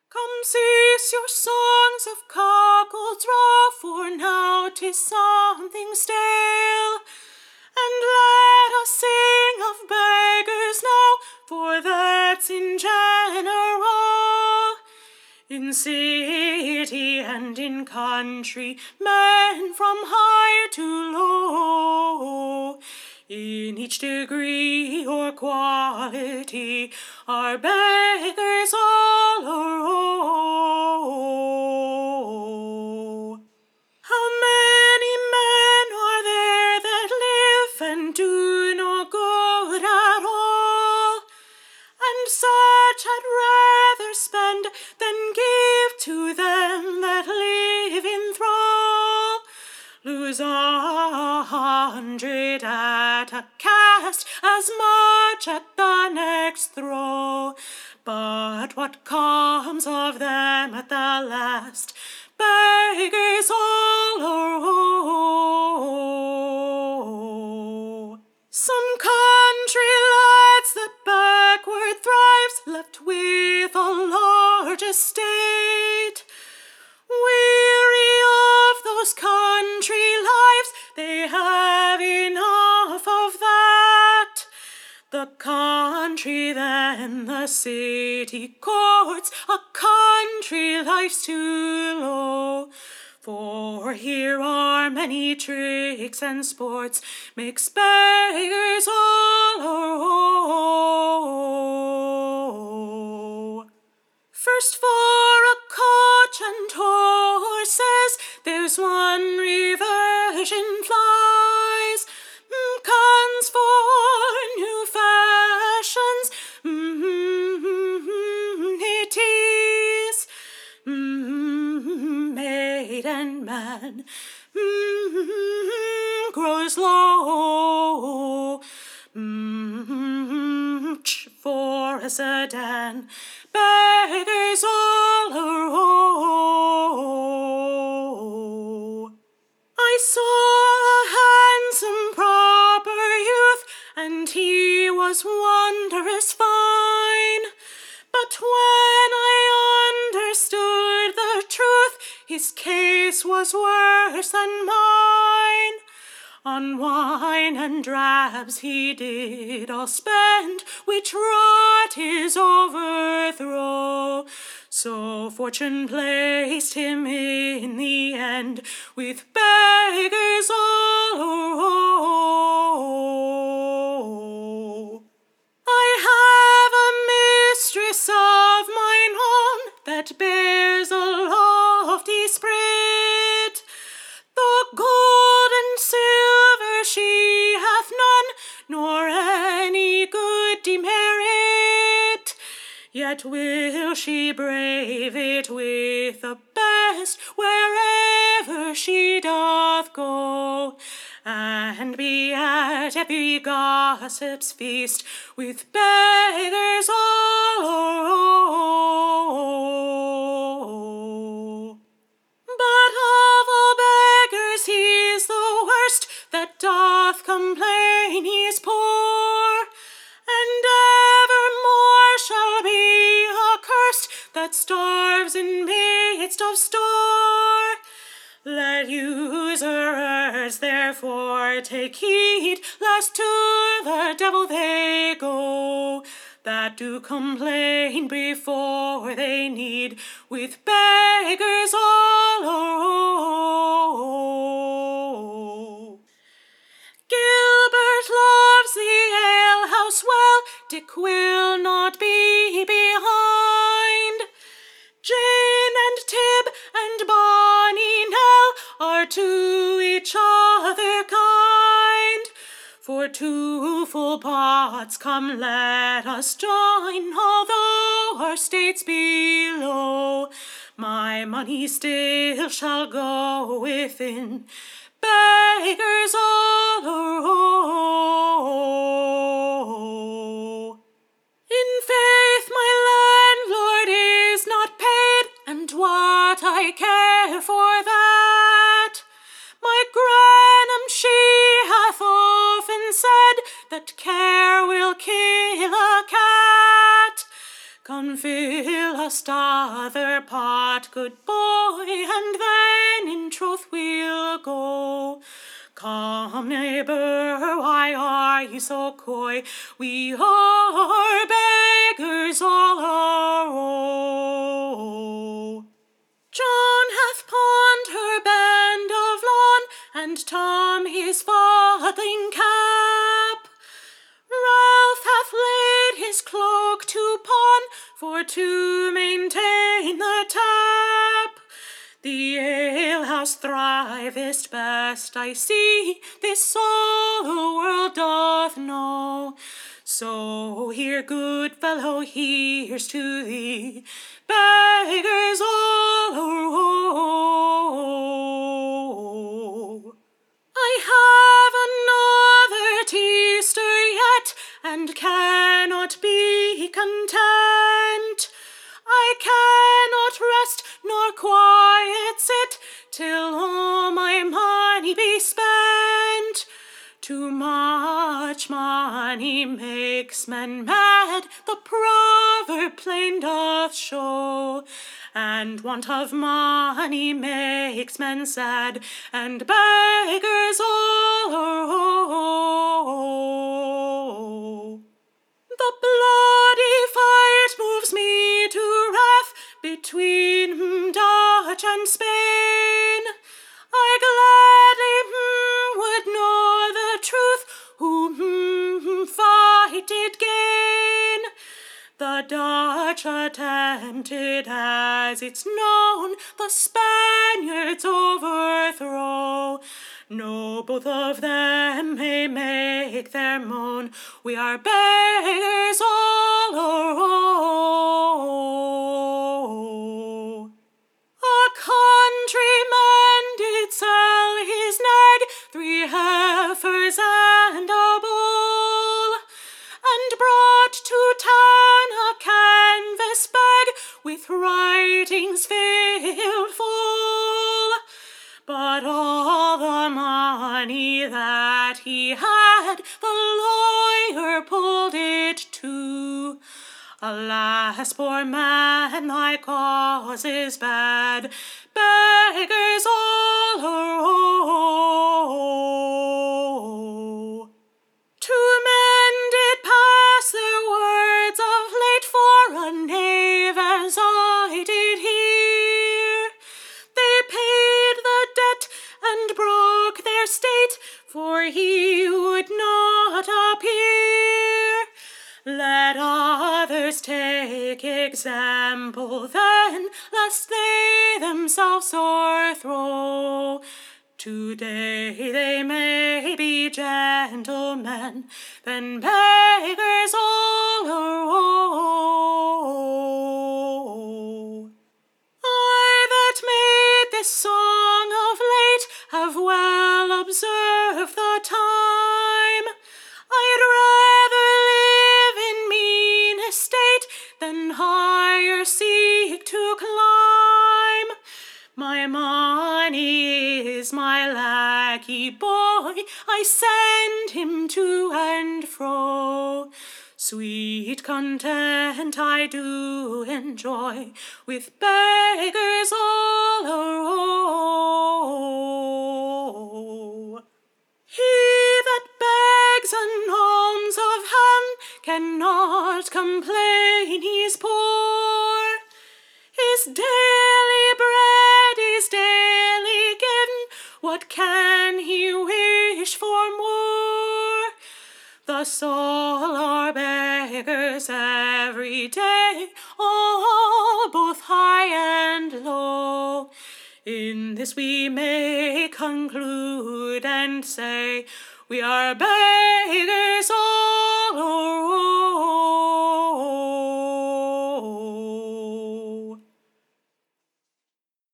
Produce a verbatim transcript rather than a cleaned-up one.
Come cease your songs of cockle-draw, for now 'tis something stale. And let us sing of beggars now, for that's in general. In city and in country, men from high to low, in each degree or quality, are beggars all a row. How many men are there that live and do no good at all, and such had rather spend than give to them that live in thrall. Lose a hundred at a cast, as much at the next throw. But what comes of them at the last? Beggars all a row. Some country lads that backward thrives, left with a large estate, weary of those country lives, they have enough of that. The country then, the city courts, a country life's too low. For here are many tricks and sports, makes beggars all a row. First for a coach and horses, there's one reversion flies. Cons for new fashions, mm-hmm, it is. Mm-hmm, maid and man, mm-hmm, grows low. Mm-hmm, for a sedan, beggars all a row. I saw a handsome proper youth, and he was wondrous fine. But when I understood the truth, his case was worse than mine. On wine and drabs he did all spend, which wrought his overthrow. So fortune placed him in the end with beggars all a row. I have a mistress of mine own that bears a lofty spirit. The gold and silver she hath none, nor any good demerit. Yet will she brave it with the best wherever she doth go, and be at every gossip's feast with beggars all a row. But of all beggars he's the worst, that doth complain he's poor, and evermore shall be accursed that starves in midst of store. Let usurers therefore take heed, lest to the devil they go, that do complain before they need with beggars all a row. Gilbert loves the alehouse well, Dick will not be behind. Jane and Tib and bonny Nell are to each other kind. For two full pots come let us join, although our states be low. My money still shall go within beggars all a row. In faith my landlord is not paid, and what I care for that. My Granum she hath often said that care will kill a cat. Come fill just other pot, good boy, and then in troth we'll go. Come, neighbour, why are you so coy? We are beggars all a row. John hath pawned her band of lawn, and Tom his farthing cap. Ralph hath laid his cloak to pawn, for to maintain the tap. The alehouse thrivest best, I see, this all the world doth know. So here, good fellow, here's to thee, beggars all a row. I have another teaster yet, and cannot be content. I cannot rest nor quiet sit till all my money be spent. Too much money makes men mad, the proverb plain doth show, and want of money makes men sad, and beggars all a row. The bloody fight moves me to wrath between Dutch and Spain. I gladly mm, would know the truth, who mm, fight did gain. The Dutch attempted, as it's known, the Spaniards overthrow. No, both of them may make their moan, we are beggars all a row. A countryman did sell his nag, three heifers and a bull, and brought to town a canvas bag with writings filled full. But all the money that he had, the lawyer pulled it too. Alas, poor man, thy cause is bad, beggars all a row. Two men did pass their words of late, for a knave as I did hear. They paid the debt and broke their state, for he would not appear. Let others take example then, lest they themselves o'erthrow. Today they may be gentlemen, then beggars all a row. I that made this song of late have well observed the time. I'd rather live in mean estate than higher seek to climb. My money is my lackey boy, I send him to and fro. Sweet content I do enjoy, with beggars all a row. He that begs an alms of hand cannot complain he's poor. His daily bread is daily given, what can he wish for more? Thus all are beggars every day, all both high and low. In this we may conclude and say, we are beggars